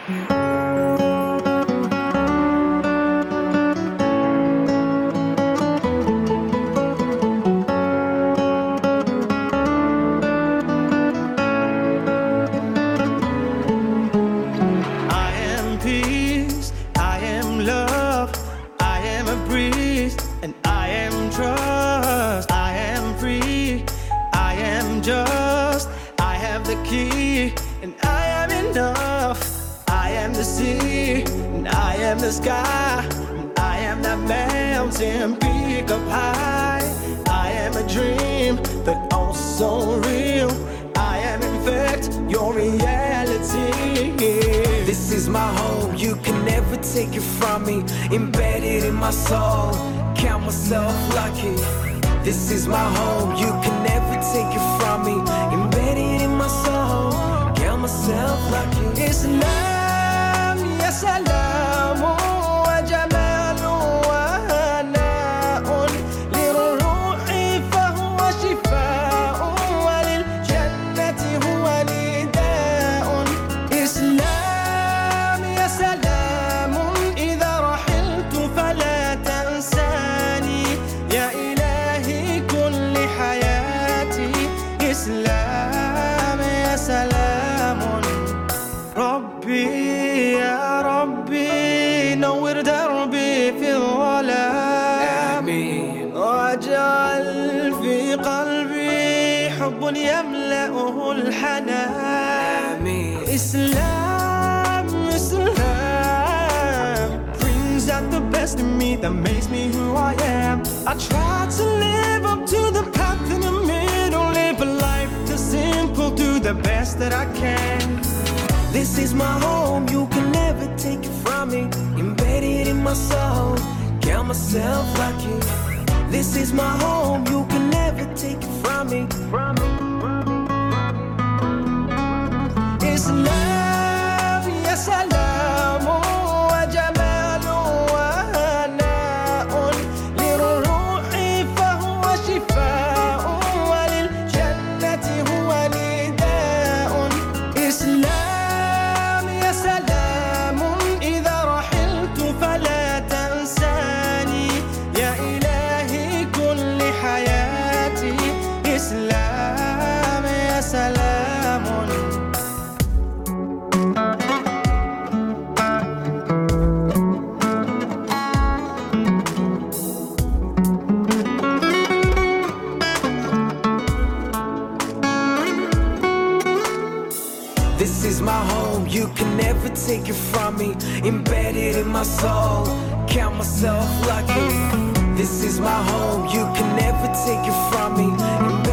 And I am trust, I am free, I am just, I have the key, and I am enough. I am the sea, and I am the sky, and I am that mountain peak up high. I am a dream, but also real. I am in fact your reality. This is my home, you can never take it from me. Embedded in my soul, count myself lucky. This is my home, you can never take it from me. Embedded in my soul, count myself lucky. Islam, ya salam, wa jamal wa hana'un liruhi fahuwa shifa'un wa lil jannati huwa nida'un. Islam, ya salam, idha rahiltu fala tansani ya ilahi kulli hayati. Islam, ya salamun ربي يا ربي نور دربي في الظلام آمين. واجعل في قلبي حب يملأه الحنان. آمين. Islam, Islam brings out the best in me that makes me who I am. I try to live up to the path in the middle, live a life that's simple, do the best that I can. This is my home, you can never take it from me. Embedded in my soul, count myself lucky. This is my home, you can never take it from me. Islam, ya salam, wa jamal wa hana'un liruhi fahuwa shifa'un wa lil jannati huwa nida'un. Islam, ya salam, idha rahiltu fala tansani ya ilahi kulli hayati. Islam, ya salamun. This is my home, you can never take it from me. Embedded in my soul, count myself lucky. This is my home, you can never take it from me.